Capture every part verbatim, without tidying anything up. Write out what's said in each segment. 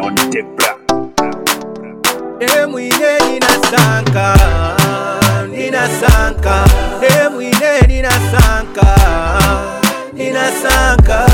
on the bra. Emwine nina sanka, nina sanka. Emwine nina sanka, nina sanka.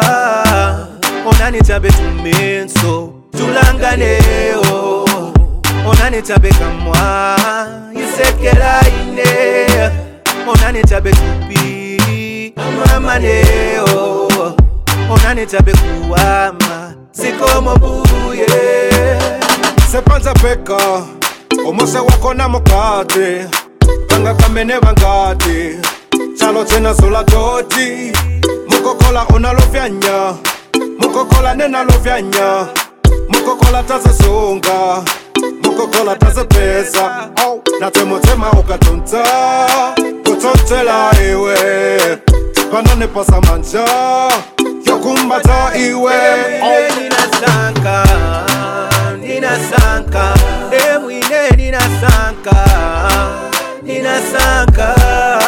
Onani tabe tumenso, tulanganeo. Onani tabe kamwa, isekela ine. Onani tabe kupi, mamaneo. Onani tabe kuwama, sikomo buye. Sepanza peka, omose wako na mokate. Kanga kamene bangati, chalo tena sola toti. Mukokola unalofyanya, mukokola nena lofyanya. Mukokola taze songa, mukokola taze pesa. Oh, na temo tema ukatonta, kutontela iwe. Panane pasa manja, yokumbata iwe. Oh, nina sanka, nina sanka. Emwine nina sanka, nina sanka.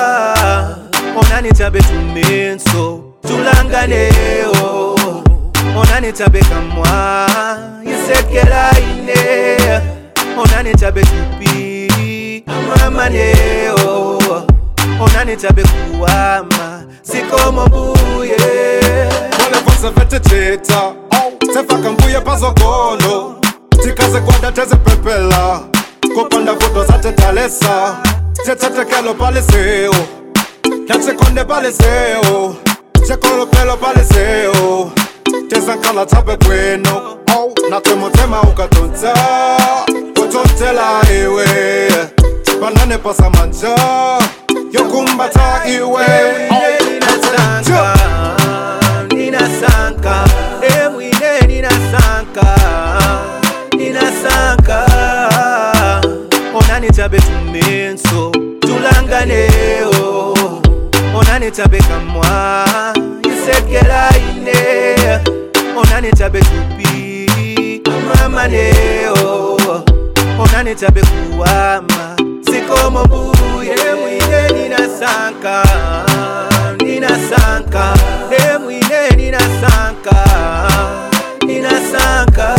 Onani tabe tumenso, tulanganeo. Onani tabe kamwa, isekela ine. Onani tabe kupi, mamaneo. Onani tabe kuwama, sikomo buye. Wale vose vete cheta, tefaka mbuye pazogono. Tikaze kwanda teze pepela, kopanda foto za tetalesa. Tete kelo paleseo, yache konde paleseo. Chekolo pelo paleseo, tezankala tabe bueno. Oh, na temo tema ukatonta, kutontela iwe. Banane pasa manja, yokumbata iwe. Oh, nina sanka, nina sanka. Emwine nina sanka, nina sanka. Onani tabe tumenso, tulanganeo. Onani tabe kamwa, isekela ine. Onani tabe kupi, mamaneo. Onani tabe kuwama, sikomo buye. Emwine nina sanka, nina sanka. Emwine nina sanka, nina sanka.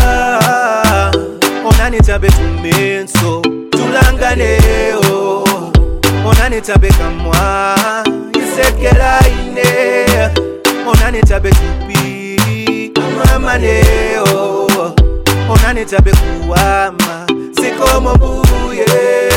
Onani tabe tumenso, tulanganeo. Onani tabe kamwa, isekela ine. Onani tabe kupi, mamaneo. Onani tabe kuwama, sikomo buye.